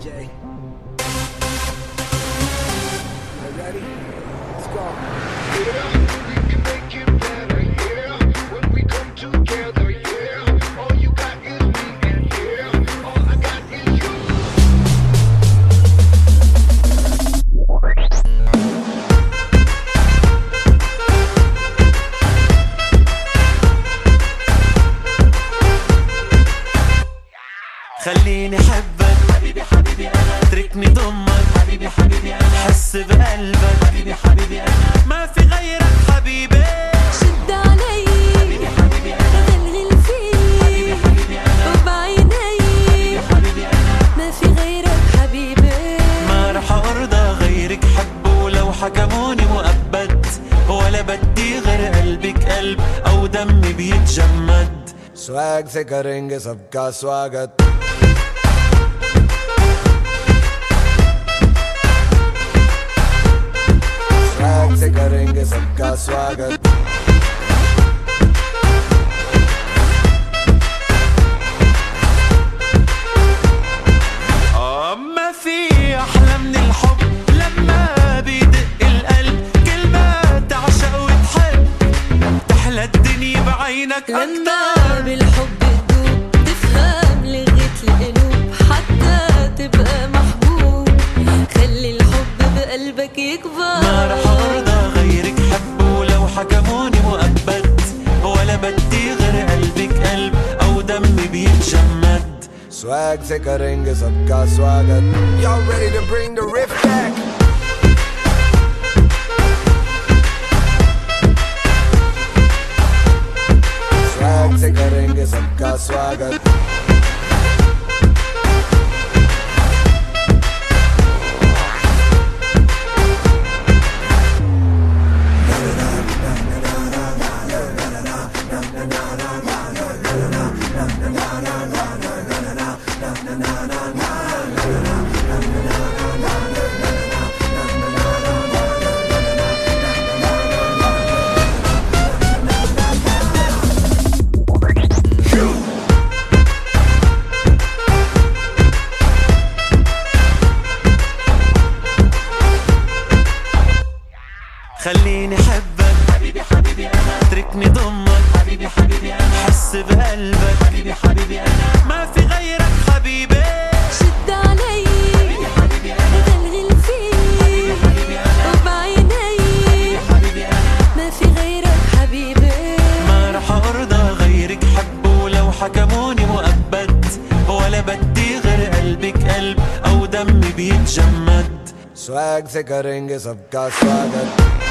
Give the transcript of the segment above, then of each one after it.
DJ. You ready? Let's go. Yeah, we can make it better, yeah. When we come together, yeah. All you got is me, and yeah, all I got is you. خليني احبك حبيبي حبيبي انا، اتركني ضمك حبيبي حبيبي انا، حس بقلبك حبيبي حبيبي انا، ما في غيرك حبيبي، شد علي حبيبي حبيبي انا، غلغل فيه حبيبي حبيبي انا، وبعيني حبيبي حبيبي انا، ما في غيرك حبيبي، ما رح ارضى غيرك حب ولو حكموني مؤبد، ولا بدي غير قلبك قلب او دمي بيتجمد. Swag से करेंगे सबका स्वागत. Swag से करेंगे सबका स्वागत. ما في احلى من الحب لما بيدق القلب، كل ما تعشق وتحب تحلى الدنيا بعينك لما اكتر. بالحب تدوب تفهم لغة القلوب، حتى تبقى محبوب، خلي الحب بقلبك يكبر. ما رح ارضى غيرك حب ولو حكموني مؤبد، ولا بدي غير قلبك قلب او دمي بيتجمد. Swag से करेंगे सबका स्वागत. Y'all ready to bring the riff back? Swag से करेंगे सबका स्वागत. خليني احبك حبيبي حبيبي انا، اتركني ضمك حبيبي حبيبي انا، حس بقلبك حبيبي حبيبي انا، ما في غيرك حبيبي، شد علي حبيبي حبيبي انا، غلغل فيه حبيبي حبيبي انا، وبعيني حبيبي حبيبي انا، ما في غيرك حبيبي، ما رح ارضى غيرك حب ولو حكموني مؤبد، ولا بدي غير قلبك قلب او دمي بيتجمد. Swag से करेंगे सबका स्वागत.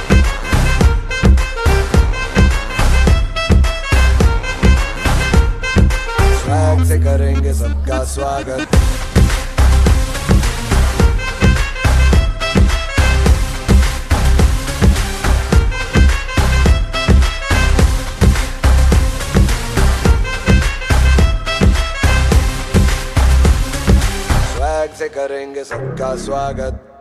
Swag से करेंगे सबका स्वागत. Swag से करेंगे सबका स्वागत.